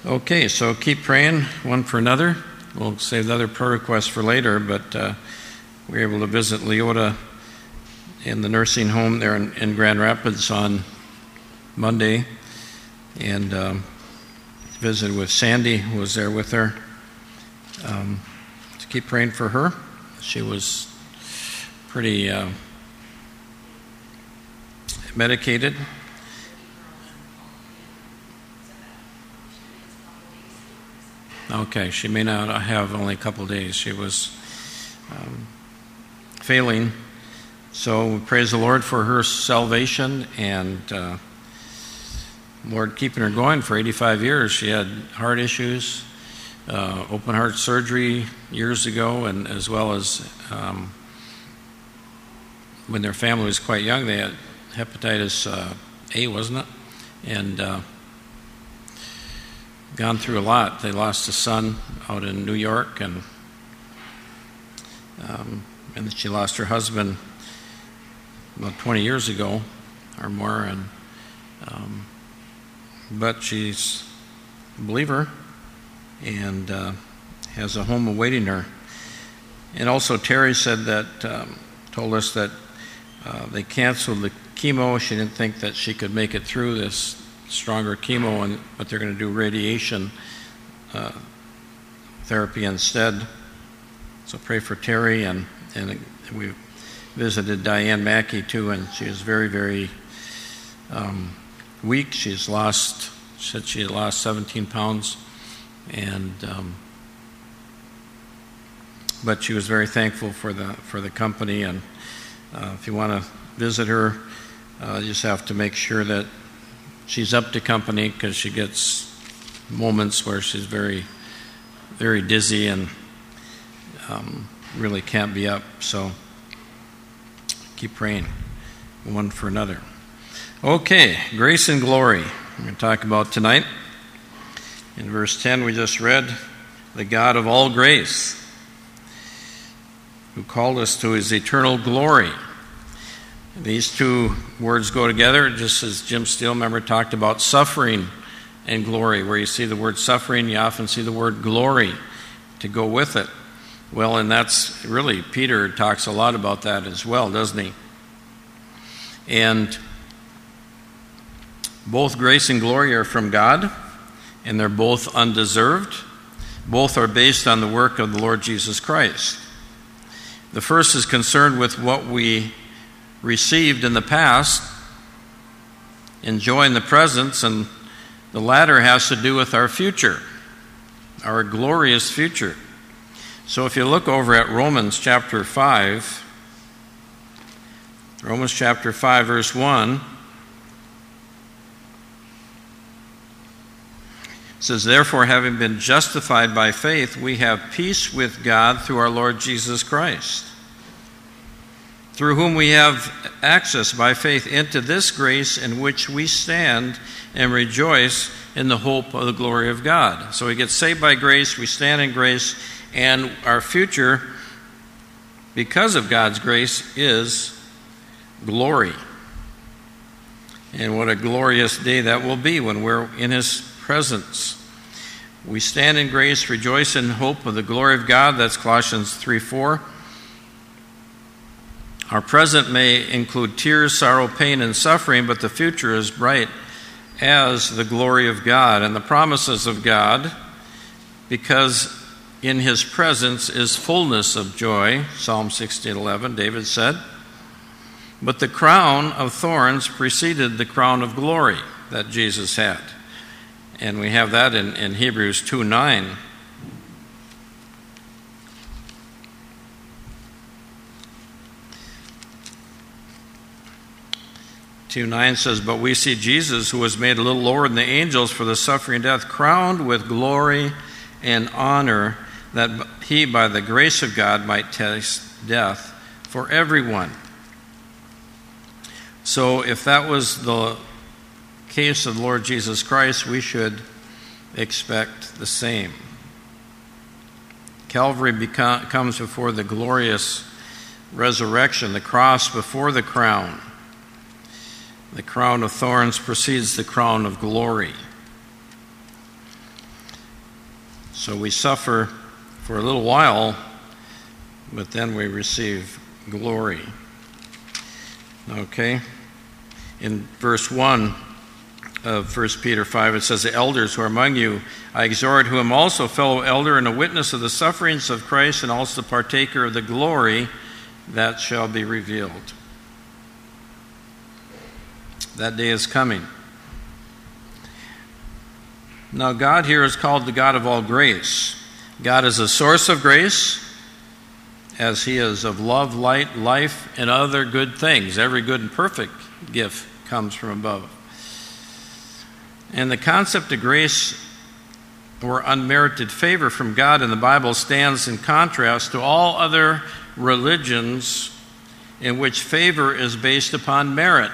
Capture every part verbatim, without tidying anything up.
Okay, so keep praying one for another. We'll save the other prayer requests for later, but uh, we were able to visit Leota in the nursing home there in, in Grand Rapids on Monday, and um, visited with Sandy, who was there with her. Um, to keep praying for her. She was pretty uh, medicated. Okay, she may not have only a couple days. She was um, failing. So we praise the Lord for her salvation, and uh, Lord keeping her going for eighty-five years. She had heart issues, uh, open heart surgery years ago, and as well as um, when their family was quite young, they had hepatitis uh, A, wasn't it? And uh, gone through a lot. They lost a son out in New York, and um, and she lost her husband about twenty years ago or more, and um, but she's a believer and uh, has a home awaiting her. And also Terry said that um, told us that uh, they canceled the chemo. She didn't think that she could make it through this stronger chemo, and but they're going to do radiation uh, therapy instead. So pray for Terry, and and we visited Diane Mackey too, and she is very very um, weak. She's lost. She said she had lost seventeen pounds, and um, but she was very thankful for the for the company. And uh, if you want to visit her, uh, you just have to make sure that she's up to company, because she gets moments where she's very, very dizzy and um, really can't be up. So keep praying one for another. Okay, grace and glory. We're going to talk about tonight. In verse ten, we just read, the God of all grace, who called us to his eternal glory. These two words go together, just as Jim Steelmember talked about suffering and glory. Where you see the word suffering, you often see the word glory to go with it. Well, and that's really, Peter talks a lot about that as well, doesn't he? And both grace and glory are from God, and they're both undeserved. Both are based on the work of the Lord Jesus Christ. The first is concerned with what we received in the past, enjoying the presence, and the latter has to do with our future, our glorious future. So if you look over at Romans chapter five, Romans chapter five, verse one, it says, therefore, having been justified by faith, we have peace with God through our Lord Jesus Christ, through whom we have access by faith into this grace in which we stand and rejoice in the hope of the glory of God. So we get saved by grace, we stand in grace, and our future, because of God's grace, is glory. And what a glorious day that will be when we're in his presence. We stand in grace, rejoice in hope of the glory of God. That's Colossians three four. Our present may include tears, sorrow, pain, and suffering, but the future is bright as the glory of God and the promises of God, because in his presence is fullness of joy. Psalm sixteen eleven, David said. But the crown of thorns preceded the crown of glory that Jesus had. And we have that in, in Hebrews two nine. two nine says, but we see Jesus, who was made a little lower than the angels for the suffering death, crowned with glory and honor, that he, by the grace of God, might taste death for everyone. So if that was the case of the Lord Jesus Christ, we should expect the same. Calvary become, comes before the glorious resurrection, the cross before the crown. The crown of thorns precedes the crown of glory. So we suffer for a little while, but then we receive glory. Okay? In verse one of First Peter five, it says, "The elders who are among you, I exhort, who am also fellow elder and a witness of the sufferings of Christ, and also the partaker of the glory that shall be revealed." That day is coming. Now, God here is called the God of all grace. God is a source of grace, as he is of love, light, life, and other good things. Every good and perfect gift comes from above. And the concept of grace or unmerited favor from God in the Bible stands in contrast to all other religions in which favor is based upon merit.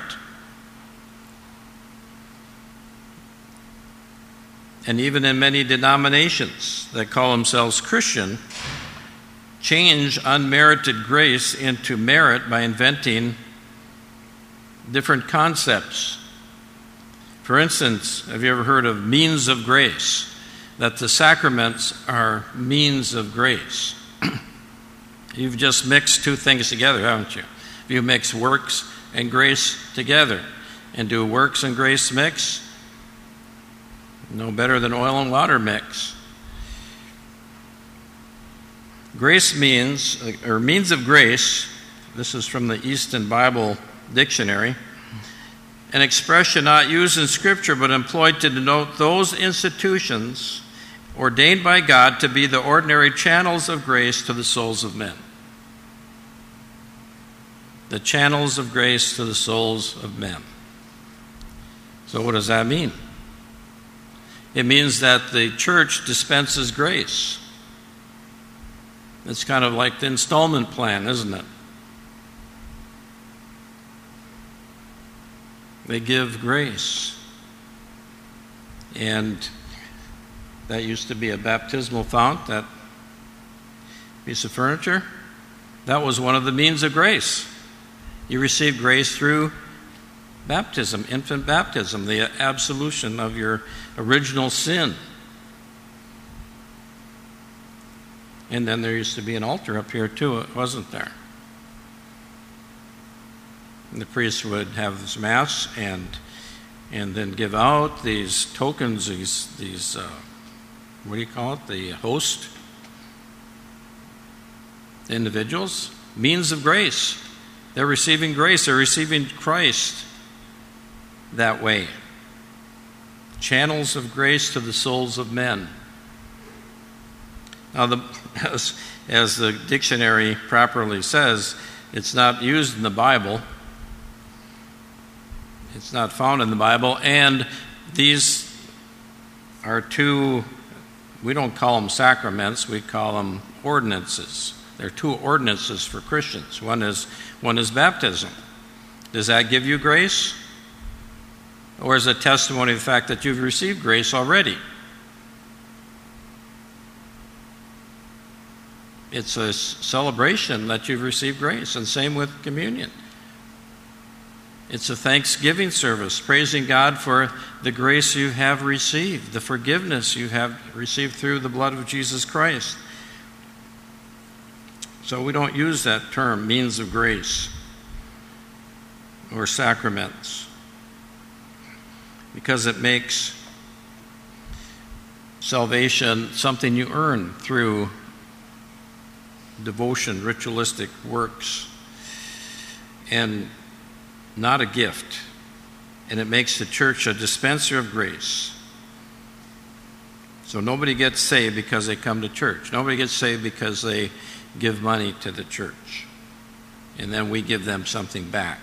And even in many denominations that call themselves Christian, change unmerited grace into merit by inventing different concepts. For instance, have you ever heard of means of grace? That the sacraments are means of grace. You've just mixed two things together, haven't you? You mix works and grace together. And do works and grace mix? No better than oil and water mix. Grace means, or means of grace, this is from the Easton Bible Dictionary, an expression not used in Scripture but employed to denote those institutions ordained by God to be the ordinary channels of grace to the souls of men. The channels of grace to the souls of men. So what does that mean? It means that the church dispenses grace. It's kind of like the installment plan, isn't it? They give grace. And that used to be a baptismal font, that piece of furniture. That was one of the means of grace. You received grace through baptism, infant baptism, the absolution of your original sin. And then there used to be an altar up here too, wasn't there? And the priest would have this mass and and then give out these tokens, these these uh, what do you call it? The host, the individuals, means of grace. They're receiving grace. They're receiving Christ that way. Channels of grace to the souls of men. Now, the, as, as the dictionary properly says, it's not used in the Bible. It's not found in the Bible. And these are two, we don't call them sacraments, we call them ordinances. There are two ordinances for Christians. One is, one is baptism. Does that give you grace? Or is it a testimony of the fact that you've received grace already? It's a celebration that you've received grace, and same with communion. It's a thanksgiving service, praising God for the grace you have received, the forgiveness you have received through the blood of Jesus Christ. So we don't use that term, means of grace or sacraments, because it makes salvation something you earn through devotion, ritualistic works, and not a gift. And it makes the church a dispenser of grace. So nobody gets saved because they come to church. Nobody gets saved because they give money to the church. And then we give them something back.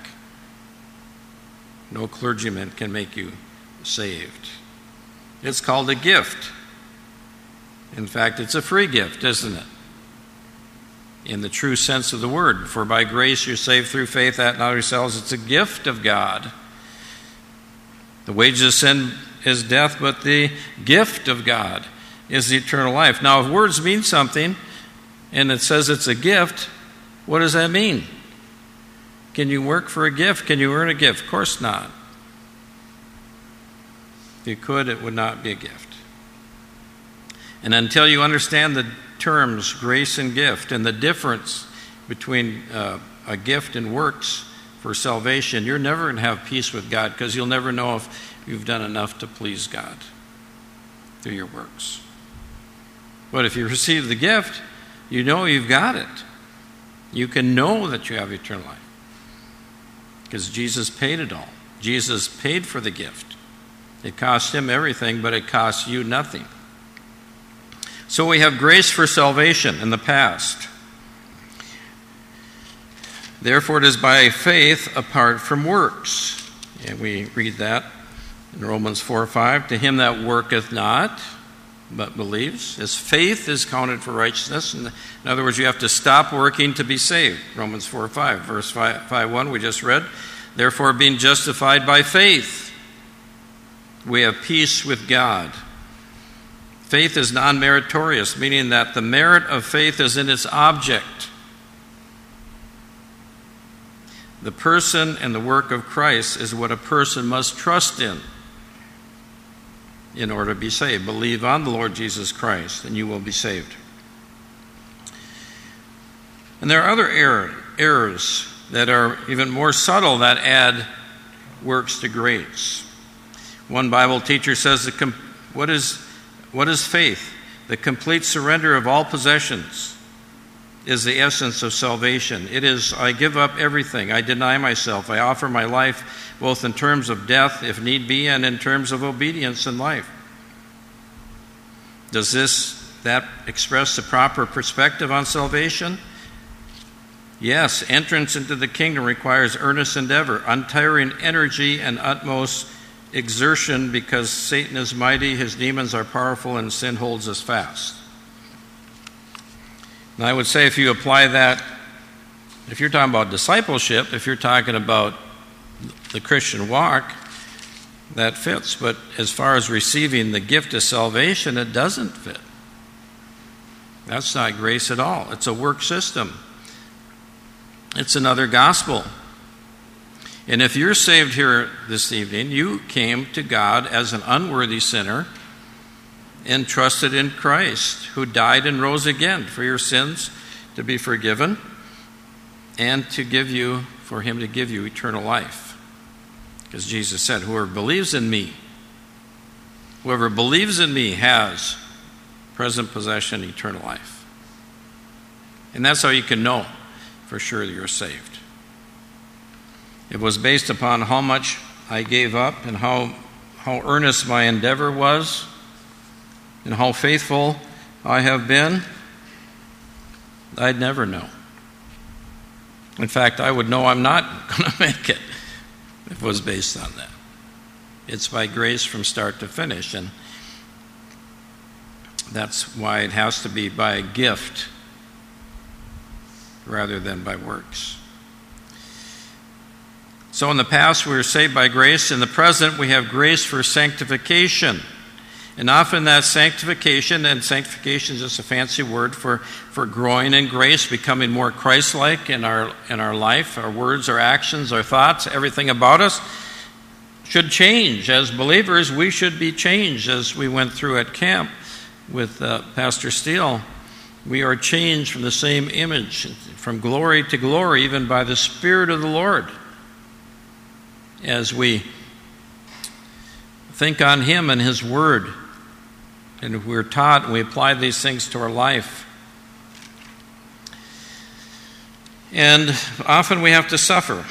No clergyman can make you saved. It's called a gift. In fact, it's a free gift, isn't it? In the true sense of the word. For by grace you're saved through faith, that not yourselves. It's a gift of God. The wages of sin is death, but the gift of God is the eternal life. Now, if words mean something, and it says it's a gift, what does that mean? Can you work for a gift? Can you earn a gift? Of course not. If you could, it would not be a gift. And until you understand the terms grace and gift and the difference between uh, a gift and works for salvation, you're never going to have peace with God, because you'll never know if you've done enough to please God through your works. But if you receive the gift, you know you've got it. You can know that you have eternal life, because Jesus paid it all. Jesus paid for the gift. It cost him everything, but it cost you nothing. So we have grace for salvation in the past. Therefore, it is by faith apart from works. And we read that in Romans four five. To him that worketh not, but believes, his faith is counted for righteousness. In other words, you have to stop working to be saved. Romans four five. Verse five one we just read. Therefore, being justified by faith, we have peace with God. Faith is non-meritorious, meaning that the merit of faith is in its object. The person and the work of Christ is what a person must trust in in order to be saved. Believe on the Lord Jesus Christ, and you will be saved. And there are other error, errors that are even more subtle that add works to grace. One Bible teacher says, that com- what is what is faith? The complete surrender of all possessions is the essence of salvation. It is, I give up everything. I deny myself. I offer my life both in terms of death, if need be, and in terms of obedience in life. Does this, that express the proper perspective on salvation? Yes, entrance into the kingdom requires earnest endeavor, untiring energy, and utmost exertion, because Satan is mighty, his demons are powerful, and sin holds us fast. And I would say, if you apply that, if you're talking about discipleship, if you're talking about the Christian walk, that fits. But as far as receiving the gift of salvation, it doesn't fit. That's not grace at all. It's a work system. It's another gospel. And if you're saved here this evening, you came to God as an unworthy sinner and trusted in Christ, who died and rose again for your sins to be forgiven and to give you, for him to give you eternal life. Because Jesus said, whoever believes in me, whoever believes in me has present possession, eternal life. And that's how you can know for sure that you're saved. It was based upon how much I gave up and how, how earnest my endeavor was and how faithful I have been. I'd never know. In fact, I would know I'm not going to make it if it was based on that. It's by grace from start to finish, and that's why it has to be by a gift rather than by works. So in the past, we were saved by grace. In the present, we have grace for sanctification. And often that sanctification, and sanctification is just a fancy word for, for growing in grace, becoming more Christ-like in our, in our life, our words, our actions, our thoughts, everything about us should change. As believers, we should be changed, as we went through at camp with uh, Pastor Steele. We are changed from the same image, from glory to glory, even by the Spirit of the Lord, as we think on him and his word, and we're taught and we apply these things to our life. And often we have to suffer.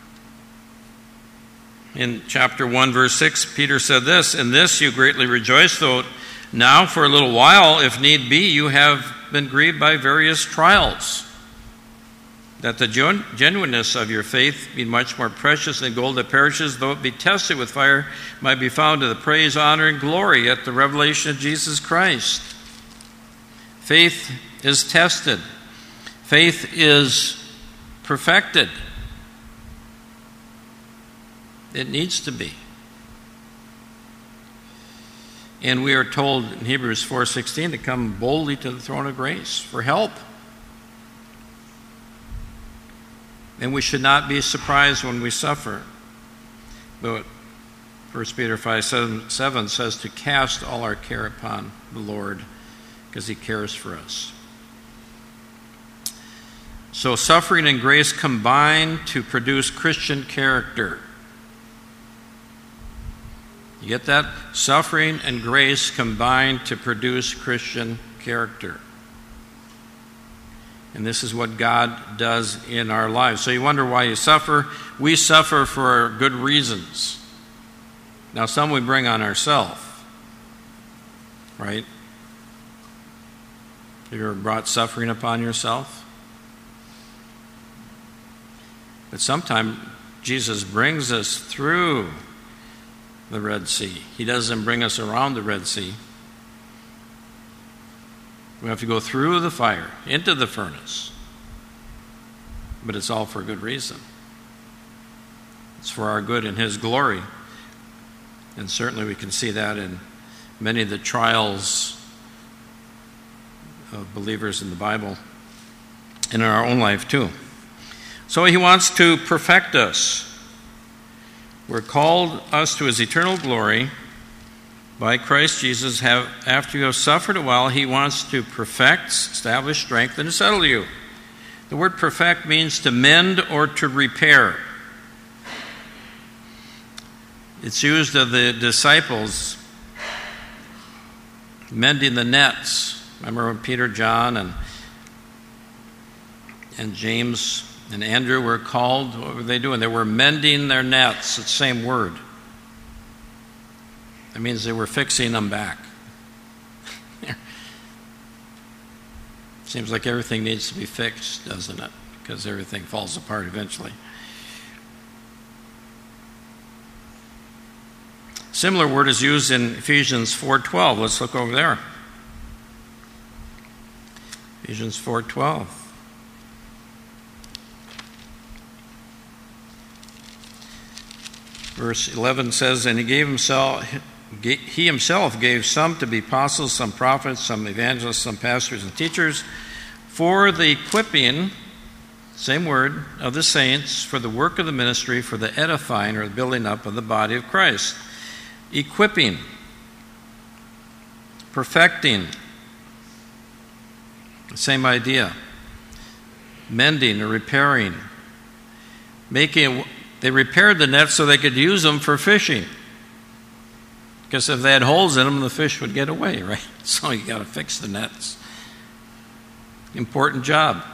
In chapter one, verse six, Peter said this, "In this you greatly rejoice, though now for a little while, if need be, you have been grieved by various trials, that the genuineness of your faith, being much more precious than gold that perishes, though it be tested with fire, might be found to the praise, honor, and glory at the revelation of Jesus Christ." Faith is tested. Faith is perfected. It needs to be. And we are told in Hebrews four sixteen to come boldly to the throne of grace for help. And we should not be surprised when we suffer. But First Peter five seven says to cast all our care upon the Lord, because he cares for us. So suffering and grace combine to produce Christian character. You get that? Suffering and grace combine to produce Christian character. And this is what God does in our lives. So you wonder why you suffer. We suffer for good reasons. Now, some we bring on ourselves, right? Have you ever brought suffering upon yourself? But sometimes Jesus brings us through the Red Sea. He doesn't bring us around the Red Sea. We have to go through the fire, into the furnace. But it's all for a good reason. It's for our good and His glory. And certainly we can see that in many of the trials of believers in the Bible and in our own life too. So He wants to perfect us. We're called us to His eternal glory by Christ Jesus. Have, after you have suffered a while, He wants to perfect, establish, strengthen, and settle you. The word perfect means to mend or to repair. It's used of the disciples mending the nets. Remember when Peter, John, and, and James and Andrew were called? What were they doing? They were mending their nets. It's the same word. That means they were fixing them back. Seems like everything needs to be fixed, doesn't it? Because everything falls apart eventually. Similar word is used in Ephesians four twelve. Let's look over there. Ephesians four twelve. Verse eleven says, and he gave himself, he himself gave some to be apostles, some prophets, some evangelists, some pastors and teachers, for the equipping, same word, of the saints, for the work of the ministry, for the edifying or the building up of the body of Christ. Equipping, perfecting, same idea. Mending or repairing, making. They repaired the nets so they could use them for fishing. Because if they had holes in them, the fish would get away, right? So you got to fix the nets. Important job.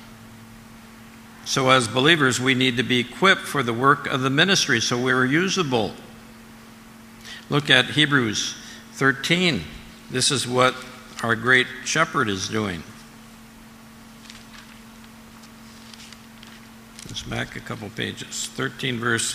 So as believers, we need to be equipped for the work of the ministry so we're usable. Look at Hebrews thirteen. This is what our great shepherd is doing. Let's back a couple pages. thirteen verse.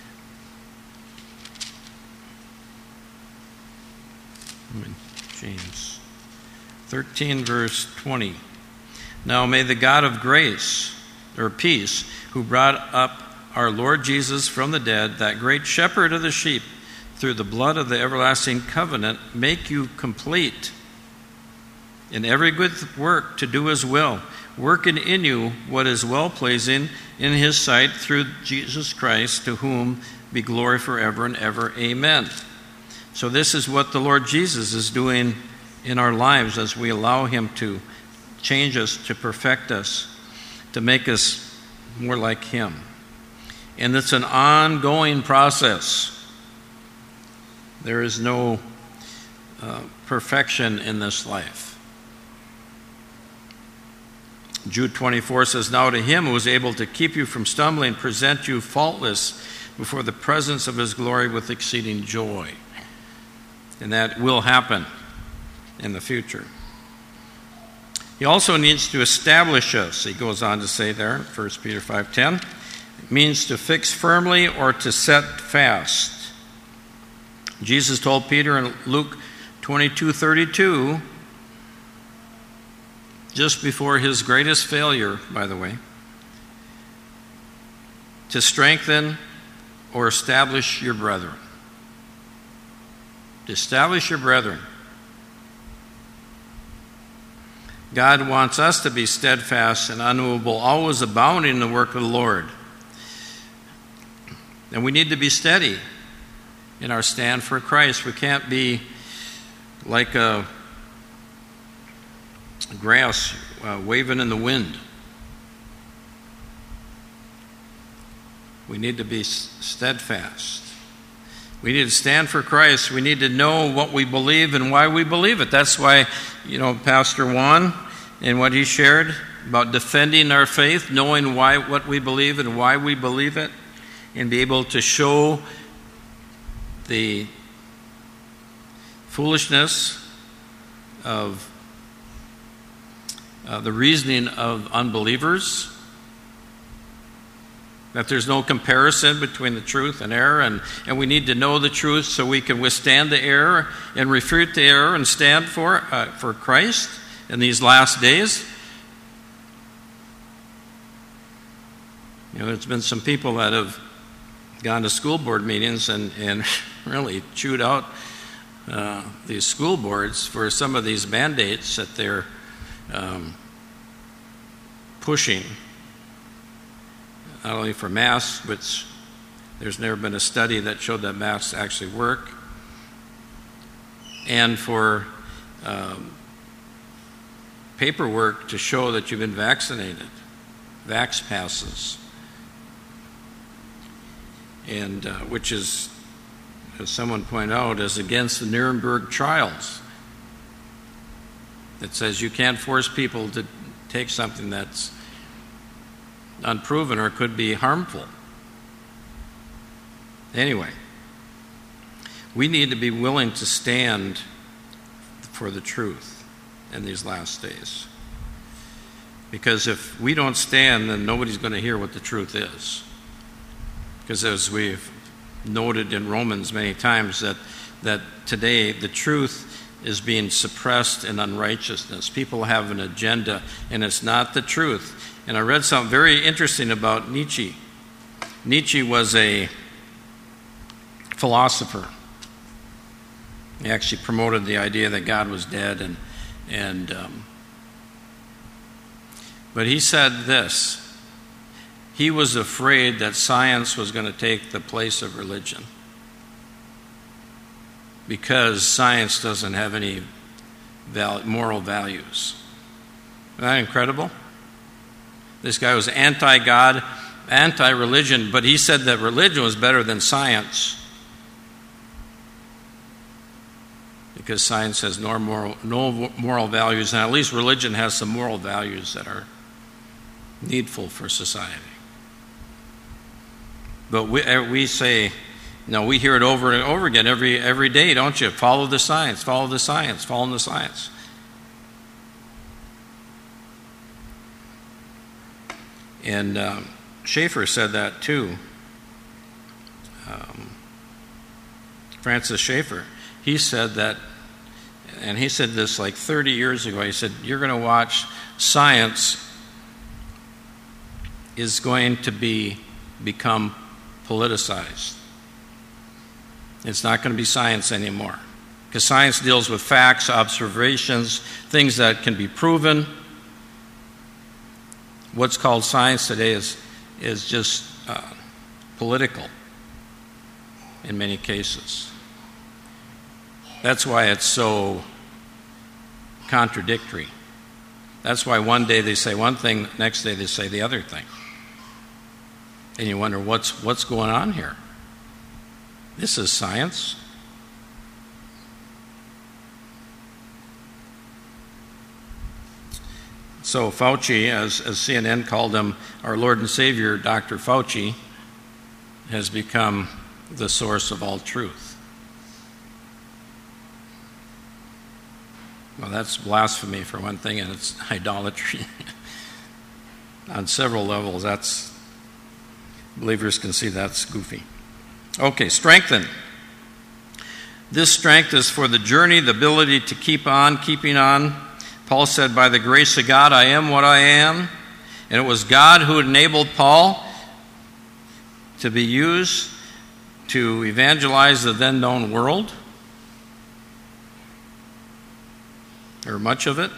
James. thirteen verse twenty. Now may the God of grace, or peace, who brought up our Lord Jesus from the dead, that great shepherd of the sheep, through the blood of the everlasting covenant, make you complete in every good work to do His will, working in you what is well-pleasing in His sight through Jesus Christ, to whom be glory forever and ever. Amen. So this is what the Lord Jesus is doing in our lives as we allow Him to change us, to perfect us, to make us more like Him. And it's an ongoing process. There is no uh, perfection in this life. Jude twenty-four says, now to Him who is able to keep you from stumbling, present you faultless before the presence of His glory with exceeding joy. And that will happen in the future. He also needs to establish us, he goes on to say there in First Peter five ten. It means to fix firmly or to set fast. Jesus told Peter in Luke twenty-two thirty-two, just before his greatest failure, by the way, to strengthen or establish your brethren. To establish your brethren. God wants us to be steadfast and unmovable, always abounding in the work of the Lord. And we need to be steady in our stand for Christ. We can't be like a grass uh, waving in the wind. We need to be steadfast. We need to stand for Christ. We need to know what we believe and why we believe it. That's why, you know, Pastor Juan and what he shared about defending our faith, knowing why what we believe and why we believe it, and be able to show the foolishness of uh, the reasoning of unbelievers, that there's no comparison between the truth and error, and, and we need to know the truth so we can withstand the error and refute the error and stand for, uh, for Christ in these last days. You know, there's been some people that have gone to school board meetings and, and really chewed out uh, these school boards for some of these mandates that they're um, pushing. Not only for masks, which there's never been a study that showed that masks actually work, and for um, paperwork to show that you've been vaccinated, vax passes, and uh, which is, as someone pointed out, is against the Nuremberg trials. That says you can't force people to take something that's unproven or could be harmful. Anyway, we need to be willing to stand for the truth in these last days. Because if we don't stand, then nobody's going to hear what the truth is. Because as we've noted in Romans many times, that, that today the truth is being suppressed in unrighteousness. People have an agenda, and it's not the truth. And I read something very interesting about Nietzsche. Nietzsche was a philosopher. He actually promoted the idea that God was dead, and and um, but he said this: he was afraid that science was going to take the place of religion, because science doesn't have any val- moral values. Isn't that incredible? This guy was anti-God, anti-religion, but he said that religion was better than science because science has no moral, no moral values, and at least religion has some moral values that are needful for society. But we, we say, no, we hear it over and over again every every day, don't you? Follow the science, follow the science, follow the science. And um, Schaeffer said that too. Um, Francis Schaeffer. He said that, and he said this like thirty years ago. He said, you're going to watch science is going to be become politicized. It's not going to be science anymore. Because science deals with facts, observations, things that can be proven. What's called science today is, is just uh, political in many cases. That's why it's so contradictory. That's why one day they say one thing, next day they say the other thing. And you wonder, what's what's going on here? This is science. So Fauci, as, as C N N called him, our Lord and Savior, Doctor Fauci, has become the source of all truth. Well, that's blasphemy for one thing, and it's idolatry. On several levels, that's, believers can see that's goofy. Okay, strengthen. This strength is for the journey, the ability to keep on, keeping on. Paul said, by the grace of God, I am what I am. And it was God who enabled Paul to be used to evangelize the then known world, or much of it.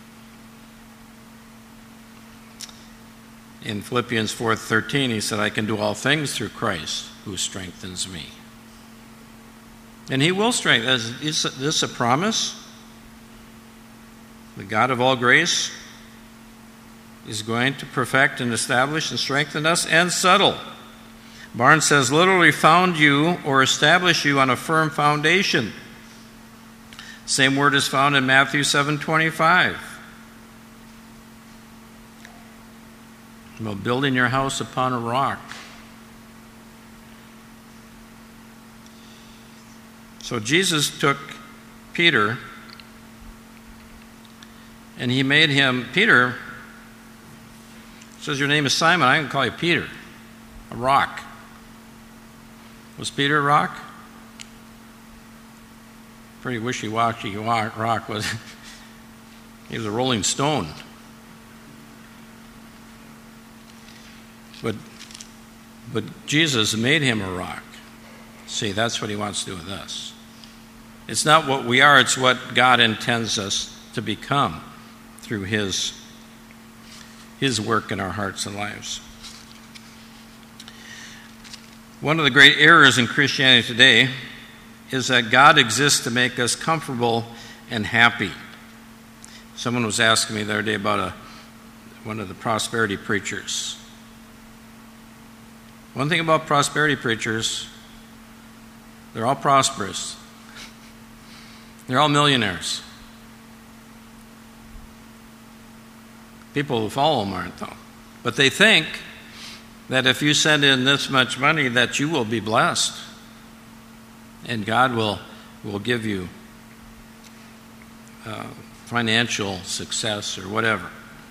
In Philippians four thirteen, he said, I can do all things through Christ who strengthens me. And he will strengthen. Is this a promise? the God of all grace, is going to perfect and establish and strengthen us and settle. Barnes says, literally found you or establish you on a firm foundation. Same word is found in Matthew seven twenty-five. Well, building your house upon a rock. So Jesus took Peter and he made him, Peter, says your name is Simon, I can call you Peter, a rock. Was Peter a rock? Pretty wishy-washy rock, was it? He was a rolling stone. But, but Jesus made him a rock. See, that's what he wants to do with us. It's not what we are, it's what God intends us to become through his, his work in our hearts and lives. One of the great errors in Christianity today is that God exists to make us comfortable and happy. Someone was asking me the other day about a, one of the prosperity preachers. One thing about prosperity preachers, they're all prosperous. They're all millionaires. People who follow them aren't, though. But they think that if you send in this much money that you will be blessed and God will, will give you uh, financial success or whatever.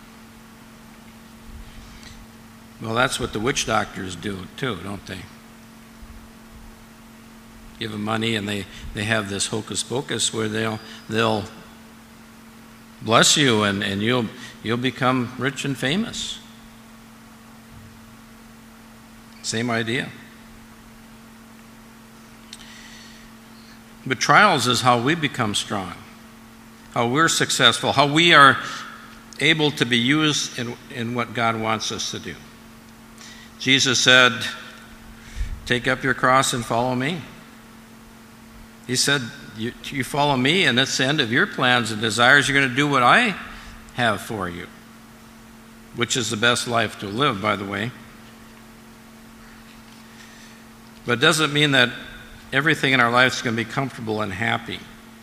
Well, that's what the witch doctors do too, don't they? Give them money and they, they have this hocus pocus where they'll they'll bless you and, and you'll you'll become rich and famous. Same idea. But trials is how we become strong, how we're successful, how we are able to be used in, in what God wants us to do. Jesus said, take up your cross and follow me. He said, you, you follow me and that's the end of your plans and desires. You're going to do what I have for you, which is the best life to live, by the way. But it doesn't mean that everything in our life is going to be comfortable and happy.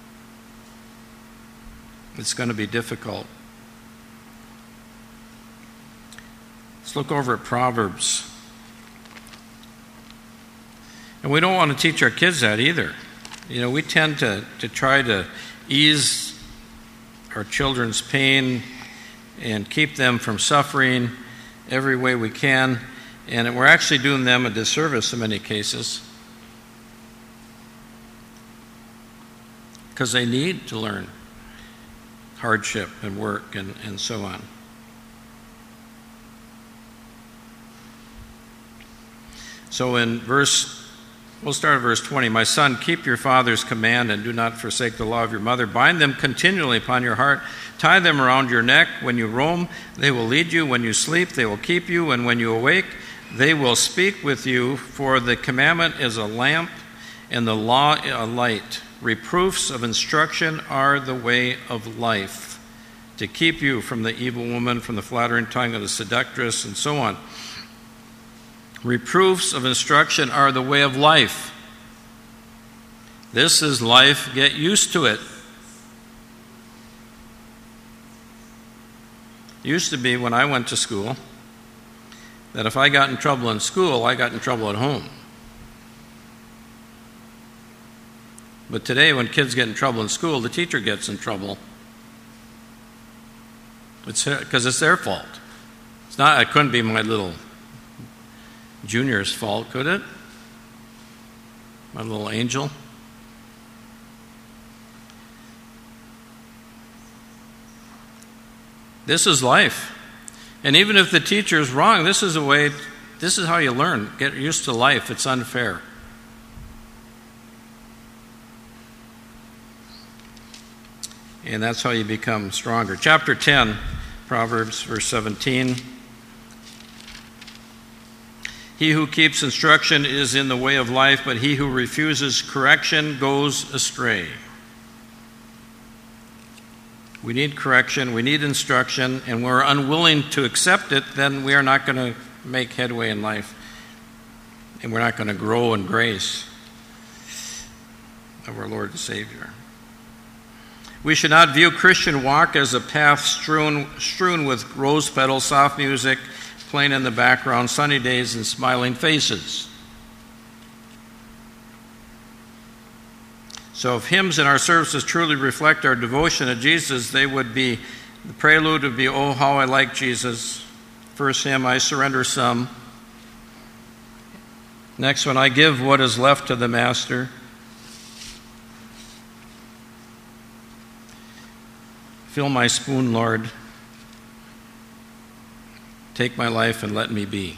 It's going to be difficult. Let's look over at Proverbs. And we don't want to teach our kids that either. You know, we tend to, to try to ease our children's pain and keep them from suffering every way we can. And we're actually doing them a disservice in many cases because they need to learn hardship and work and, and so on. So in verse, we'll start at verse twenty. My son, keep your father's command and do not forsake the law of your mother. Bind them continually upon your heart. Tie them around your neck. When you roam, they will lead you. When you sleep, they will keep you. And when you awake, they will speak with you. For the commandment is a lamp and the law a light. Reproofs of instruction are the way of life, to keep you from the evil woman, from the flattering tongue of the seductress, and so on. Reproofs of instruction are the way of life. This is life. Get used to it. It used to be when I went to school that if I got in trouble in school, I got in trouble at home. But today, when kids get in trouble in school, the teacher gets in trouble. It's because it's their fault. It's not. It couldn't be my little junior's fault, could it? My little angel. This is life. And even if the teacher is wrong, this is a way, this is how you learn. Get used to life. It's unfair. And that's how you become stronger. Chapter ten, Proverbs, verse seventeen. He who keeps instruction is in the way of life, but he who refuses correction goes astray. We need correction, we need instruction, and we're unwilling to accept it, then we are not going to make headway in life, and we're not going to grow in grace of our Lord and Savior. We should not view Christian walk as a path strewn, strewn with rose petals, soft music playing in the background, sunny days, and smiling faces. So if hymns in our services truly reflect our devotion to Jesus, they would be, the prelude would be, "Oh, how I like Jesus." First hymn, "I surrender some." Next one, "I give what is left to the Master." "Fill my spoon, Lord. Take my life and let me be."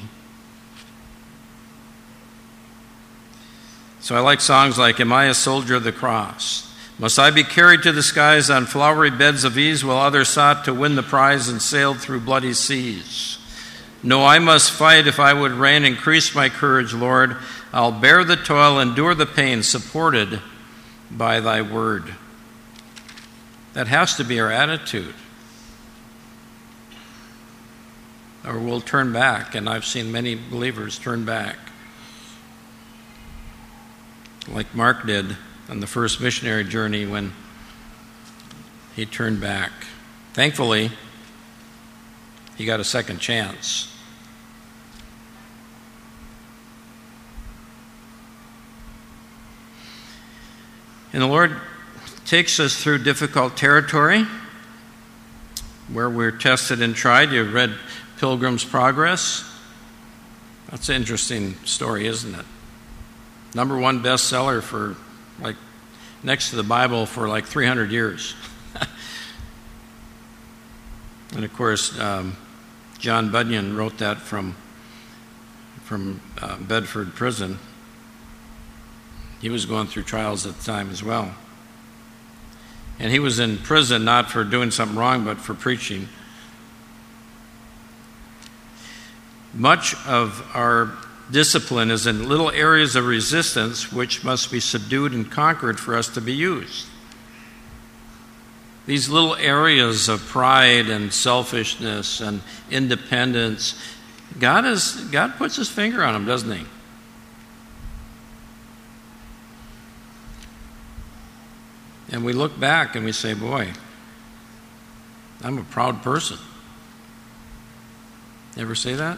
So I like songs like, "Am I a soldier of the cross? Must I be carried to the skies on flowery beds of ease while others sought to win the prize and sailed through bloody seas? No, I must fight if I would reign. Increase my courage, Lord. I'll bear the toil, endure the pain, supported by thy word." That has to be our attitude, or we'll turn back, and I've seen many believers turn back, like Mark did on the first missionary journey when he turned back. Thankfully, he got a second chance. And the Lord takes us through difficult territory where we're tested and tried. You've read Pilgrim's Progress. That's an interesting story, isn't it? Number one bestseller for like next to the Bible for like three hundred years. And of course, um, John Bunyan wrote that from, from uh, Bedford Prison. He was going through trials at the time as well. And he was in prison not for doing something wrong, but for preaching. Much of our discipline is in little areas of resistance which must be subdued and conquered for us to be used. These little areas of pride and selfishness and independence, God is God puts his finger on them, doesn't he? And we look back and we say, boy, I'm a proud person. Ever say that?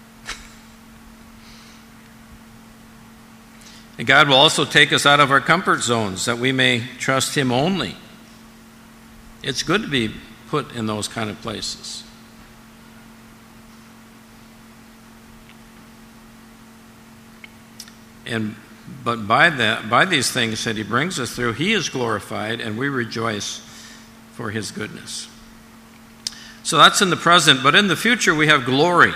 And God will also take us out of our comfort zones that we may trust him only. It's good to be put in those kind of places. And but by that, by these things that he brings us through, he is glorified and we rejoice for his goodness. So that's in the present, but in the future we have glory.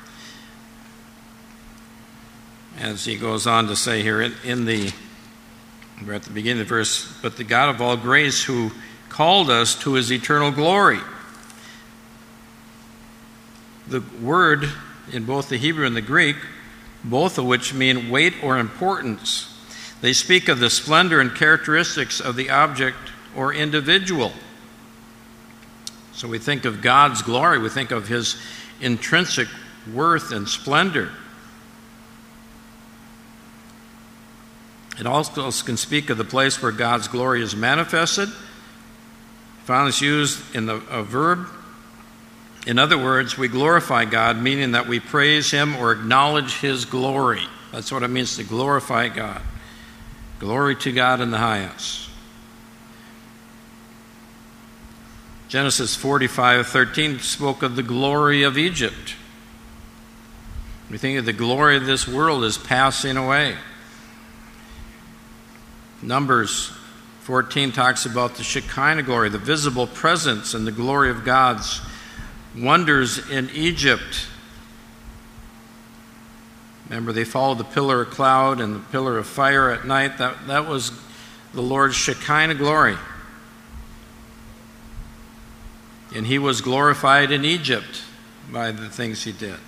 As he goes on to say here in, in the, we're at the beginning of the verse, "But the God of all grace who called us to his eternal glory." The word in both the Hebrew and the Greek, both of which mean weight or importance. They speak of the splendor and characteristics of the object or individual. So we think of God's glory, we think of his intrinsic worth and splendor. It also can speak of the place where God's glory is manifested. Finally, it's used in the, a verb. In other words, we glorify God, meaning that we praise him or acknowledge his glory. That's what it means to glorify God. Glory to God in the highest. Genesis forty-five thirteen spoke of the glory of Egypt. We think of the glory of this world as passing away. Numbers fourteen talks about the Shekinah glory, the visible presence and the glory of God's wonders in Egypt. Remember, they followed the pillar of cloud and the pillar of fire at night. That, that was the Lord's Shekinah glory. And he was glorified in Egypt by the things he did.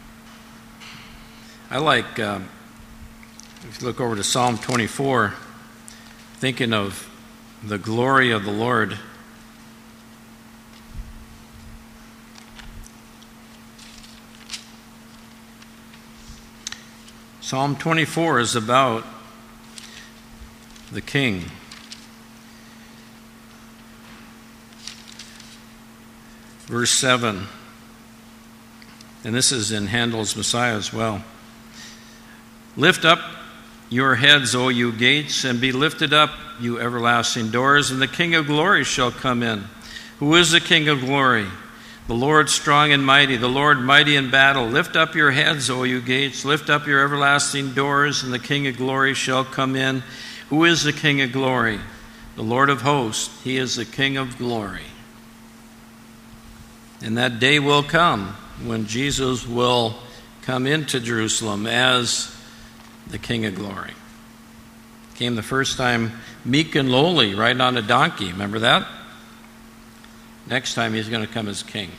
I like, um, if you look over to Psalm twenty-four, thinking of the glory of the Lord. Psalm twenty-four is about the King. Verse seven, and this is in Handel's Messiah as well. Lift up your heads, O you gates, and be lifted up, you everlasting doors, and the King of glory shall come in. Who is the King of glory? The Lord strong and mighty, the Lord mighty in battle. Lift up your heads, O you gates, lift up your everlasting doors, and the King of glory shall come in. Who is the King of glory? The Lord of hosts, he is the King of glory. And that day will come when Jesus will come into Jerusalem as the King of glory. Came the first time meek and lowly, riding on a donkey. Remember that? Next time he's going to come as king.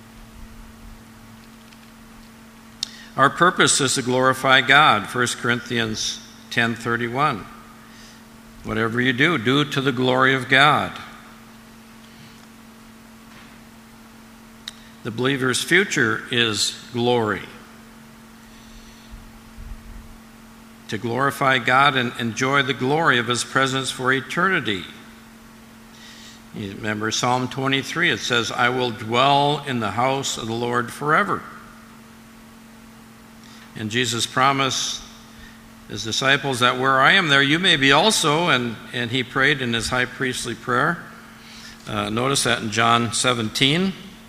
Our purpose is to glorify God. First Corinthians ten thirty-one. Whatever you do, do to the glory of God. The believer's future is glory. To glorify God and enjoy the glory of his presence for eternity. You remember Psalm twenty-three, it says, I will dwell in the house of the Lord forever. And Jesus promised his disciples that where I am, there you may be also, and, and he prayed in his high priestly prayer. Uh, notice that in John seventeen.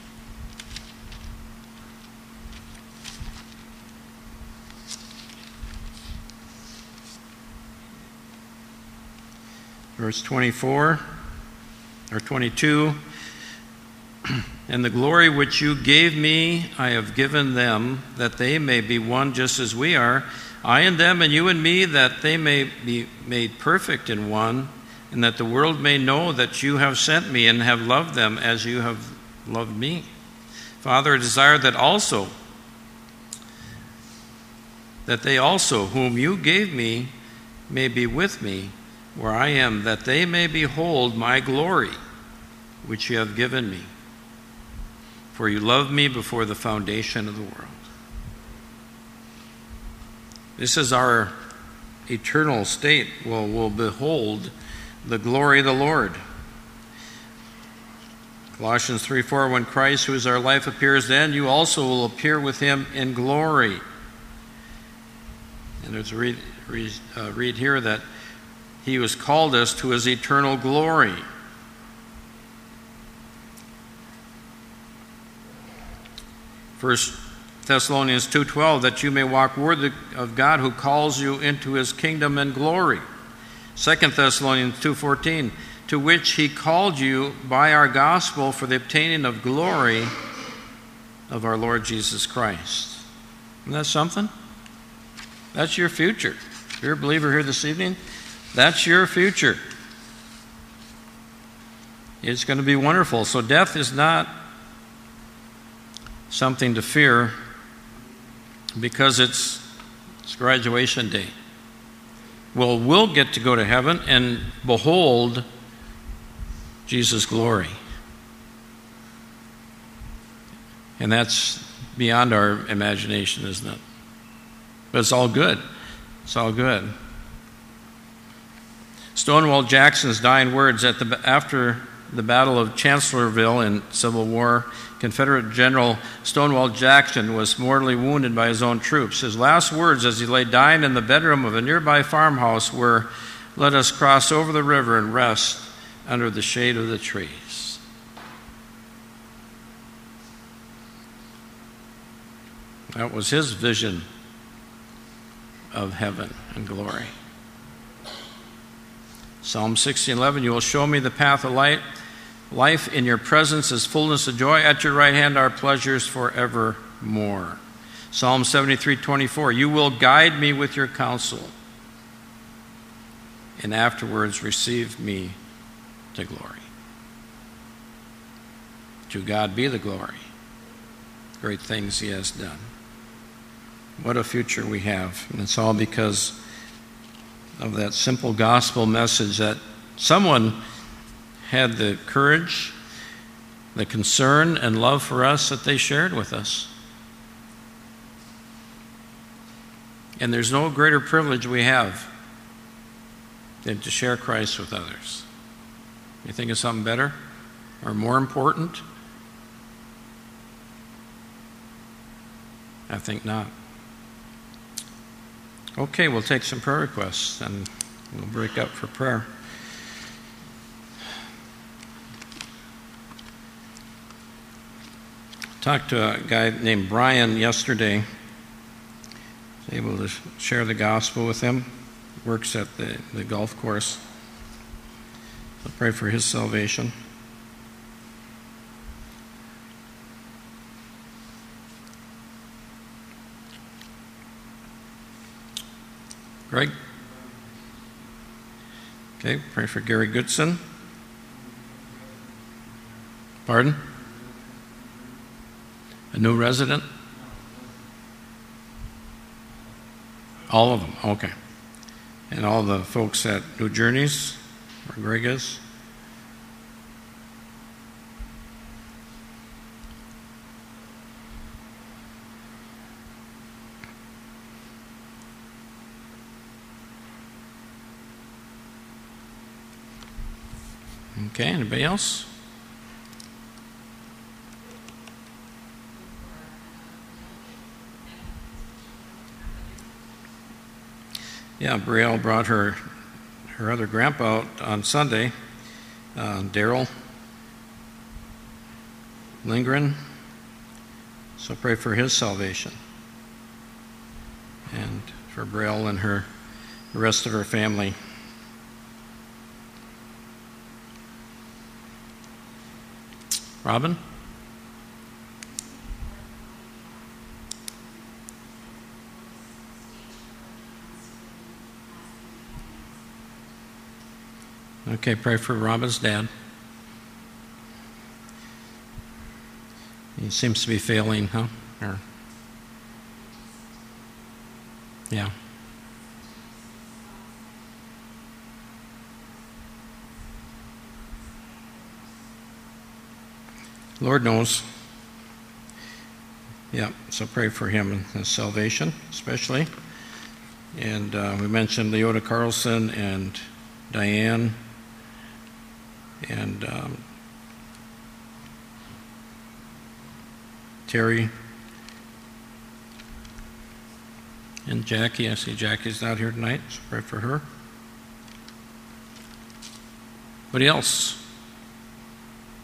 Verse twenty-four, or twenty-two, and the glory which you gave me, I have given them, that they may be one just as we are, I and them and you and me, that they may be made perfect in one, and that the world may know that you have sent me and have loved them as you have loved me. Father, I desire that also, that they also, whom you gave me, may be with me where I am, that they may behold my glory, which you have given me. For you loved me before the foundation of the world. This is our eternal state. We'll, we'll behold the glory of the Lord. Colossians three four, when Christ, who is our life, appears, then you also will appear with him in glory. And there's a read, read, uh, read here that he has called us to his eternal glory. First Thessalonians two twelve, that you may walk worthy of God who calls you into his kingdom and glory. Second Thessalonians two fourteen, to which he called you by our gospel for the obtaining of glory of our Lord Jesus Christ. Isn't that something? That's your future. If you're a believer here this evening, that's your future. It's going to be wonderful. So death is not something to fear because it's, it's graduation day. Well, we'll get to go to heaven and behold Jesus' glory. And that's beyond our imagination, isn't it? But it's all good. It's all good. Stonewall Jackson's dying words at the, after the Battle of Chancellorsville in Civil War, Confederate General Stonewall Jackson was mortally wounded by his own troops. His last words as he lay dying in the bedroom of a nearby farmhouse were, "Let us cross over the river and rest under the shade of the trees." That was his vision of heaven and glory. Psalm sixty eleven, you will show me the path of light. Life in your presence is fullness of joy. At your right hand are pleasures forevermore. Psalm seventy-three twenty-four, you will guide me with your counsel, and afterwards receive me to glory. To God be the glory. Great things he has done. What a future we have. And it's all because of that simple gospel message that someone had the courage, the concern, and love for us that they shared with us. And there's no greater privilege we have than to share Christ with others. You think of something better or more important? I think not. Okay, we'll take some prayer requests and we'll break up for prayer. Talked to a guy named Brian yesterday. Was able to share the gospel with him. Works at the, the golf course. So pray for his salvation. Greg? Okay, pray for Gary Goodson. Pardon? A new resident? All of them, okay. And all the folks at New Journeys, where Greg is? Okay, anybody else? Yeah, Brielle brought her her other grandpa out on Sunday, uh, Daryl Lindgren. So pray for his salvation. And for Brielle and her the rest of her family. Robin? Okay, pray for Robin's dad. He seems to be failing, huh? Or, yeah. Lord knows. Yeah, so pray for him and his salvation, especially. And uh, we mentioned Leota Carlson and Diane and um, Terry and Jackie. I see Jackie's not here tonight, so pray for her. Anybody else?